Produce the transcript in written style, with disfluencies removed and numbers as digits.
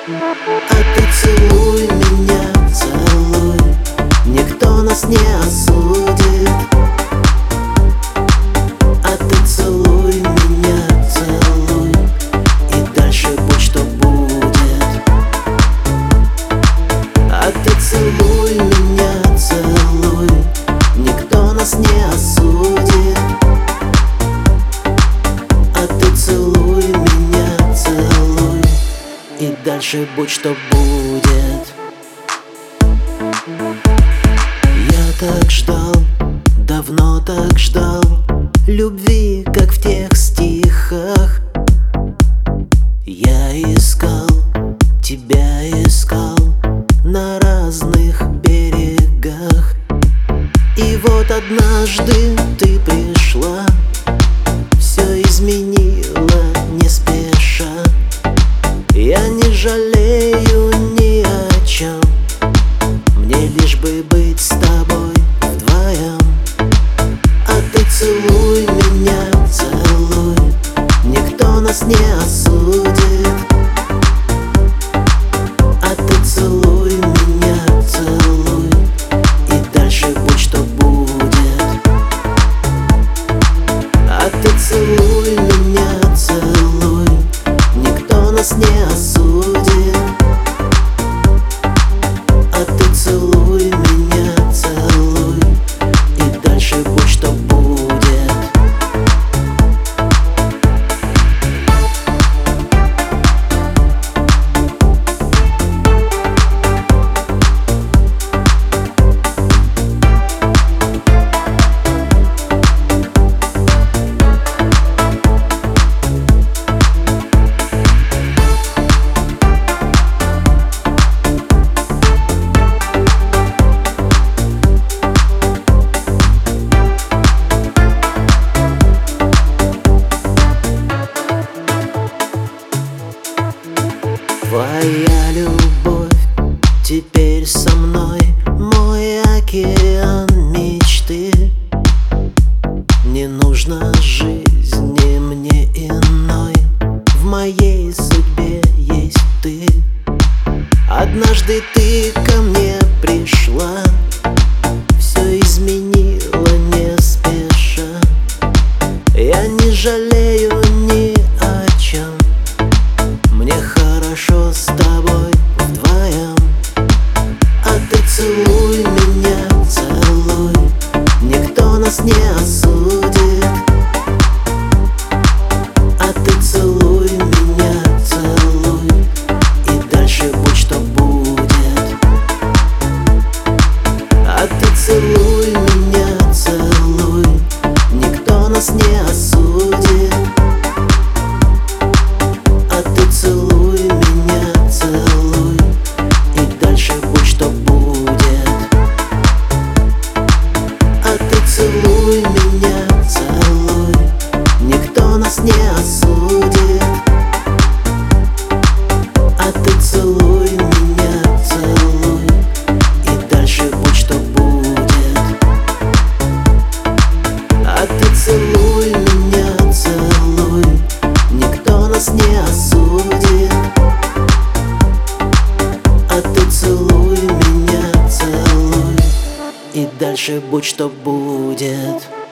А ты целуй меня, целуй, никто нас не осудит. А ты целуй меня, целуй, и дальше будь что будет. А ты целуй меня, целуй, никто нас не осудит. А ты целуй меня, целуй, и дальше будь что будет. Я так ждал, давно так ждал любви, как в тех стихах. Я искал, тебя искал на разных берегах. И вот однажды ты пришла, все изменила не спеша. Я не жалею ни о чем, мне лишь бы быть с тобой вдвоем. А ты целуй меня, целуй, никто нас не осудит. А ты целуй меня, целуй, и дальше будь что будет. А ты целуй меня, целуй, никто нас не осудит. А ты целуй меня, целуй, и дальше будь что будет. Твоя любовь теперь со мной, мой океан мечты. Не нужно жизни мне иной, в моей судьбе есть ты. Однажды ты ко мне пришла, все изменила не спеша. Я не жалею ни о чем, мне хорошо с тобой вдвоем. А ты целуй меня, целуй, никто нас не осудит. А ты целуй меня, целуй, и дальше будь что будет. А ты целуй меня, целуй, никто нас не осудит. А ты целуй меня, целуй, и дальше будь что будет. А ты целуй меня, целуй, никто нас не осудит. А ты целуй меня, целуй, и дальше будь что будет. А ты целуй меня, целуй, никто нас не осудит. А ты целуй меня, целуй, и дальше будь что будет.